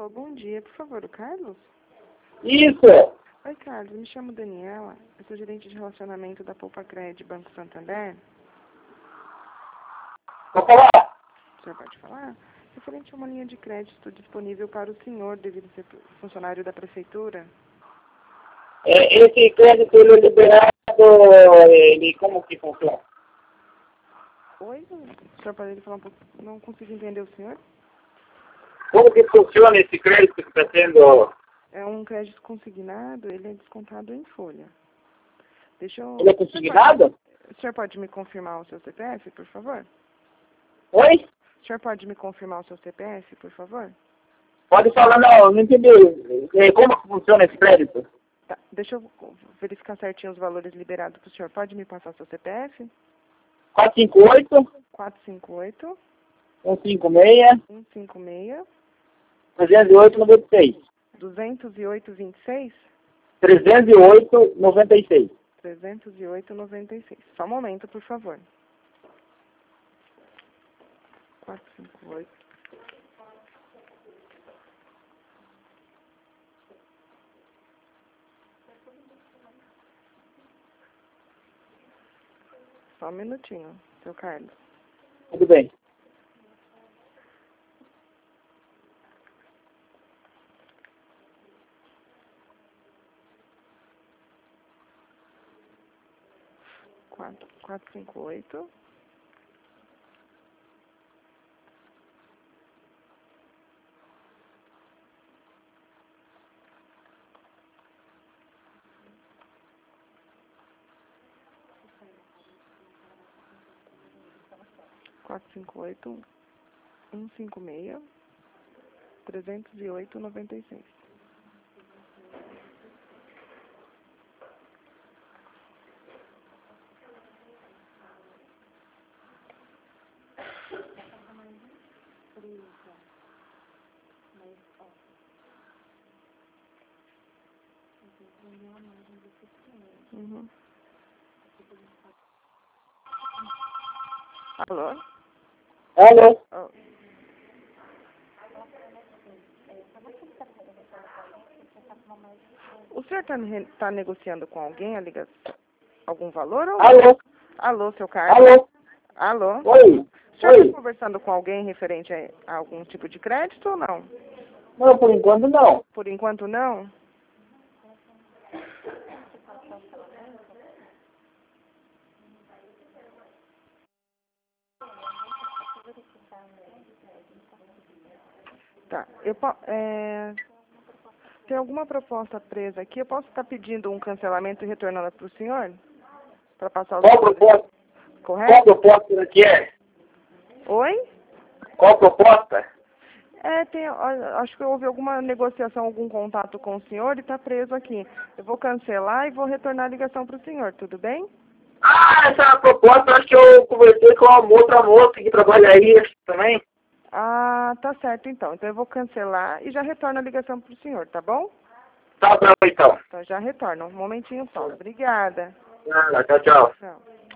Alô, bom dia. Por favor, o Carlos? Isso! Oi, Carlos. Me chamo Daniela. Eu sou gerente de relacionamento da Poupa Cred Banco Santander. Vou falar. O senhor pode falar? Referente a uma linha de crédito disponível para o senhor, devido ser funcionário da prefeitura. Esse crédito ele é liberado, ele como que funciona? Oi? O senhor pode falar um pouco? Não consigo entender o senhor. Como que funciona esse crédito que está sendo... É um crédito consignado, ele é descontado em folha. Deixa eu... Ele é consignado? O senhor pode me confirmar o seu CPF, por favor? Oi? O senhor pode me confirmar o seu CPF, por favor? Pode falar, não entendi. Como que funciona esse crédito? Tá, deixa eu verificar certinho os valores liberados para o senhor. Pode me passar seu CPF? 458 458 156 156 308 96 208,26 308 96. 308,96. Só um momento, por favor. 458. Só um minutinho, seu Carlos. Tudo bem. Quatro, cinco, oito. Quatro, cinco, oito, 156 308,96. Uhum. Alô? Alô? Oh. O senhor está negociando com alguém a ligação? Algum valor ou não? Alô? Alô, seu Carlos? Alô? Alô? Oi? O senhor está Oi? conversando com alguém referente a algum tipo de crédito ou não? Não, por enquanto não. Por enquanto não? Tá. Tem alguma proposta presa aqui? Eu posso estar pedindo um cancelamento e retornando para o senhor? Para passar os Qual valores? proposta? Qual Correto? proposta que é? Oi? Qual proposta? Acho que houve alguma negociação, algum contato com o senhor e está preso aqui. Eu vou cancelar e vou retornar a ligação para o senhor, tudo bem? Ah, essa proposta acho que eu conversei com uma outra moça que trabalha aí também. Ah, tá certo então. Então eu vou cancelar e já retorno a ligação para o senhor, tá bom? Tá bom, então. Então já retorno. Um momentinho só. Obrigada. Nada, tchau, tchau. Tchau.